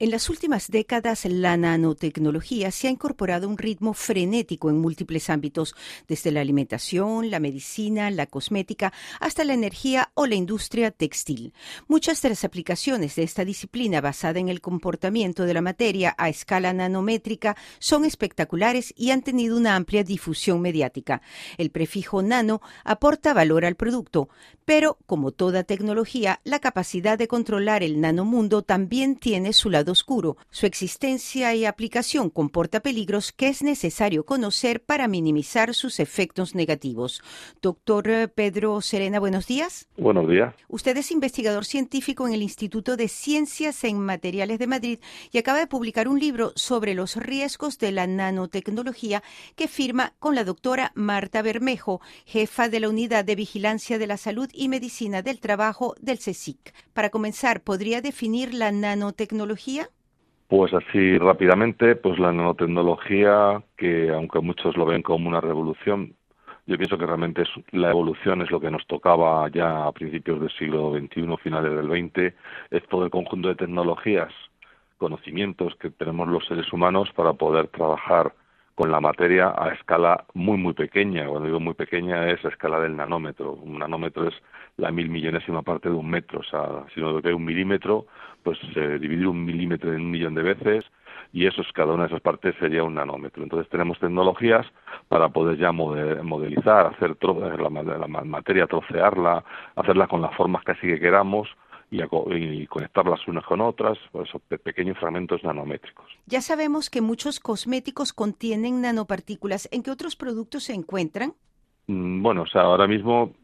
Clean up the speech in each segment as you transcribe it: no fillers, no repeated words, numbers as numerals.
En las últimas décadas, la nanotecnología se ha incorporado a un ritmo frenético en múltiples ámbitos, desde la alimentación, la medicina, la cosmética, hasta la energía o la industria textil. Muchas de las aplicaciones de esta disciplina basada en el comportamiento de la materia a escala nanométrica son espectaculares y han tenido una amplia difusión mediática. El prefijo nano aporta valor al producto, pero, como toda tecnología, la capacidad de controlar el nanomundo también tiene su lado oscuro. Su existencia y aplicación comporta peligros que es necesario conocer para minimizar sus efectos negativos. Doctor Pedro Serena, buenos días. Buenos días. Usted es investigador científico en el Instituto de Ciencias en Materiales de Madrid y acaba de publicar un libro sobre los riesgos de la nanotecnología que firma con la doctora Marta Bermejo, jefa de la Unidad de Vigilancia de la Salud y Medicina del Trabajo del CSIC. Para comenzar, ¿podría definir la nanotecnología? Pues así rápidamente, pues la nanotecnología, que aunque muchos lo ven como una revolución, yo pienso que realmente la evolución es lo que nos tocaba ya a principios del siglo XXI, finales del XX, es todo el conjunto de tecnologías, conocimientos que tenemos los seres humanos para poder trabajar con la materia a escala muy, muy pequeña. Cuando digo muy pequeña es a escala del nanómetro. Un nanómetro es la 1000.000.000ª parte de un metro. O sea, si uno ve un milímetro, pues dividir un milímetro en 1.000.000 de veces, y eso es, cada una de esas partes sería un nanómetro. Entonces tenemos tecnologías para poder ya modelizar, hacer la materia, trocearla, hacerla con las formas casi que queramos, y conectarlas unas con otras, pues esos pequeños fragmentos nanométricos. Ya sabemos que muchos cosméticos contienen nanopartículas. ¿En qué otros productos se encuentran? Bueno, o sea, ahora mismo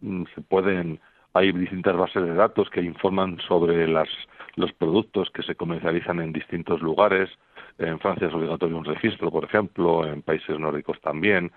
hay distintas bases de datos que informan sobre los productos que se comercializan en distintos lugares. En Francia es obligatorio un registro, por ejemplo, en países nórdicos también,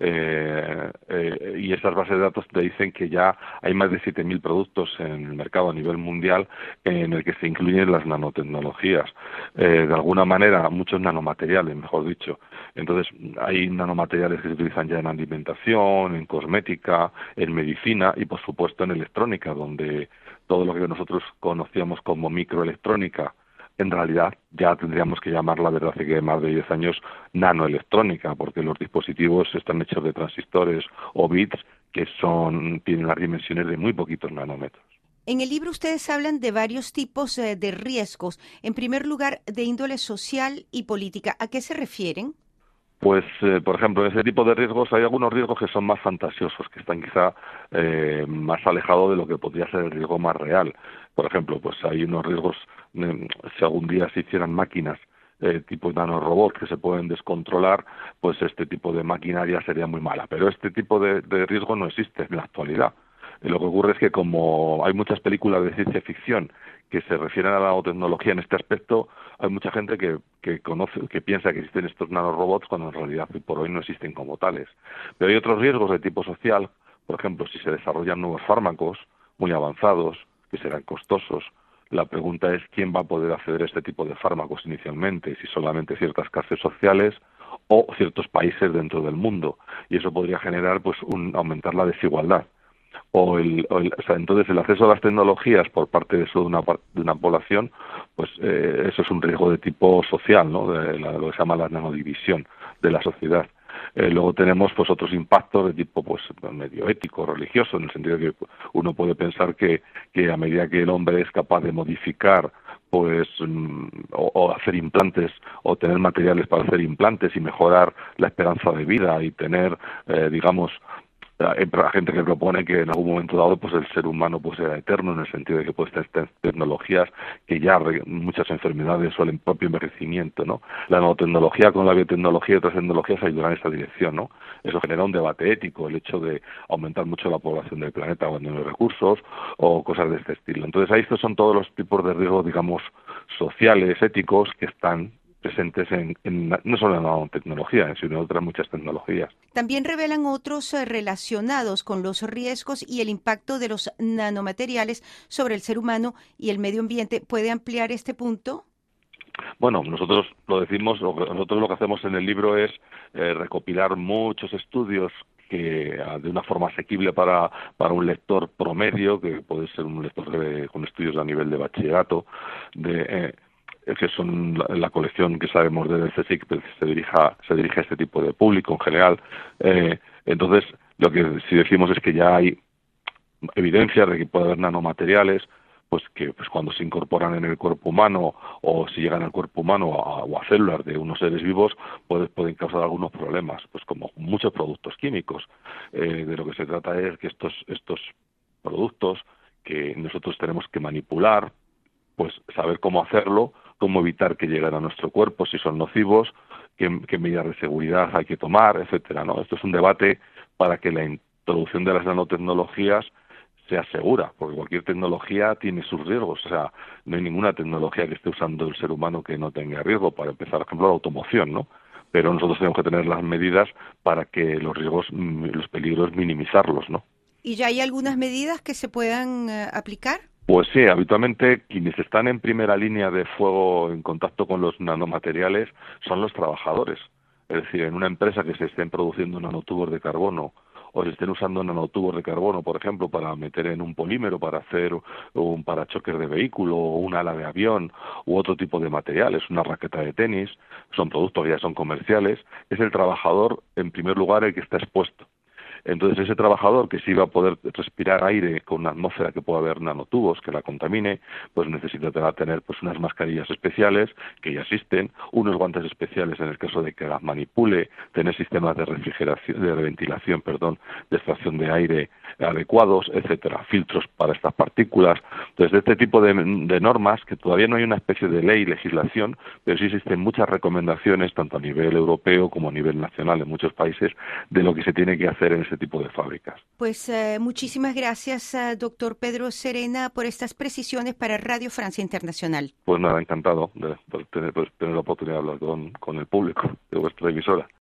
y esas bases de datos te dicen que ya hay más de 7.000 productos en el mercado a nivel mundial en el que se incluyen las nanotecnologías. De alguna manera, muchos nanomateriales, mejor dicho. Entonces, hay nanomateriales que se utilizan ya en alimentación, en cosmética, en medicina y, por supuesto, en electrónica, donde todo lo que nosotros conocíamos como microelectrónica, en realidad ya tendríamos que llamarla, desde hace que más de 10 años, nanoelectrónica, porque los dispositivos están hechos de transistores o bits que tienen las dimensiones de muy poquitos nanómetros. En el libro ustedes hablan de varios tipos de riesgos. En primer lugar, de índole social y política. ¿A qué se refieren? Pues, por ejemplo, en ese tipo de riesgos hay algunos riesgos que son más fantasiosos, que están quizá más alejados de lo que podría ser el riesgo más real. Por ejemplo, pues hay unos riesgos, si algún día se hicieran máquinas tipo nanorobots que se pueden descontrolar, pues este tipo de maquinaria sería muy mala. Pero este tipo de riesgo no existe en la actualidad. Lo que ocurre es que, como hay muchas películas de ciencia ficción que se refieren a la nanotecnología en este aspecto, hay mucha gente que piensa que existen estos nanorobots cuando en realidad por hoy no existen como tales. Pero hay otros riesgos de tipo social. Por ejemplo, si se desarrollan nuevos fármacos muy avanzados, que serán costosos, la pregunta es quién va a poder acceder a este tipo de fármacos inicialmente, si solamente ciertas clases sociales o ciertos países dentro del mundo. Y eso podría generar pues aumentar la desigualdad. O sea, entonces el acceso a las tecnologías por parte de una población, pues eso es un riesgo de tipo social, ¿no? Lo que se llama la nanodivisión de la sociedad. Luego tenemos pues otros impactos de tipo pues medio ético, religioso, en el sentido de que uno puede pensar que a medida que el hombre es capaz de modificar pues o hacer implantes o tener materiales para hacer implantes y mejorar la esperanza de vida y tener digamos, hay gente que propone que en algún momento dado pues el ser humano pues sea eterno, en el sentido de que puede tener tecnologías que ya muchas enfermedades o el propio envejecimiento, ¿no? La nanotecnología con la biotecnología y otras tecnologías ayudarán en esa dirección, ¿no? Eso genera un debate ético, el hecho de aumentar mucho la población del planeta cuando no hay recursos o cosas de este estilo. Entonces ahí estos son todos los tipos de riesgos, digamos, sociales, éticos, que están presentes no solo en la nanotecnología, sino en otras muchas tecnologías. También revelan otros relacionados con los riesgos y el impacto de los nanomateriales sobre el ser humano y el medio ambiente. ¿Puede ampliar este punto? Bueno, nosotros lo que hacemos en el libro es recopilar muchos estudios que de una forma asequible para un lector promedio, que puede ser un lector con estudios a nivel de bachillerato, que son la colección que sabemos del CSIC, pues, se dirige a este tipo de público en general. Entonces, lo que sí decimos es que ya hay evidencia de que puede haber nanomateriales, pues que pues cuando se incorporan en el cuerpo humano o si llegan al cuerpo humano o a células de unos seres vivos, pueden causar algunos problemas, pues como muchos productos químicos. De lo que se trata es que estos productos que nosotros tenemos que manipular, pues saber cómo hacerlo, cómo evitar que lleguen a nuestro cuerpo, si son nocivos, qué medidas de seguridad hay que tomar, etcétera, ¿no? Esto es un debate para que la introducción de las nanotecnologías sea segura, porque cualquier tecnología tiene sus riesgos, o sea, no hay ninguna tecnología que esté usando el ser humano que no tenga riesgo, para empezar, por ejemplo, la automoción, ¿no? Pero nosotros tenemos que tener las medidas para que los riesgos, los peligros, minimizarlos, ¿no? ¿Y ya hay algunas medidas que se puedan aplicar? Pues sí, habitualmente quienes están en primera línea de fuego en contacto con los nanomateriales son los trabajadores. Es decir, en una empresa que se estén produciendo nanotubos de carbono o se estén usando nanotubos de carbono, por ejemplo, para meter en un polímero, para hacer un parachoques de vehículo o un ala de avión u otro tipo de materiales, una raqueta de tenis, son productos que ya son comerciales, es el trabajador en primer lugar el que está expuesto. Entonces ese trabajador que sí va a poder respirar aire con una atmósfera que pueda haber nanotubos que la contamine, pues necesita tener pues unas mascarillas especiales que ya existen, unos guantes especiales en el caso de que las manipule, tener sistemas de refrigeración, de ventilación, perdón, de extracción de aire adecuados, etcétera, filtros para estas partículas. Entonces de este tipo de normas, que todavía no hay una especie de ley, legislación, pero sí existen muchas recomendaciones tanto a nivel europeo como a nivel nacional en muchos países de lo que se tiene que hacer en ese tipo de fábricas. Pues muchísimas gracias, doctor Pedro Serena, por estas precisiones para Radio Francia Internacional. Pues nada, encantado de tener la oportunidad de hablar con el público de vuestra emisora.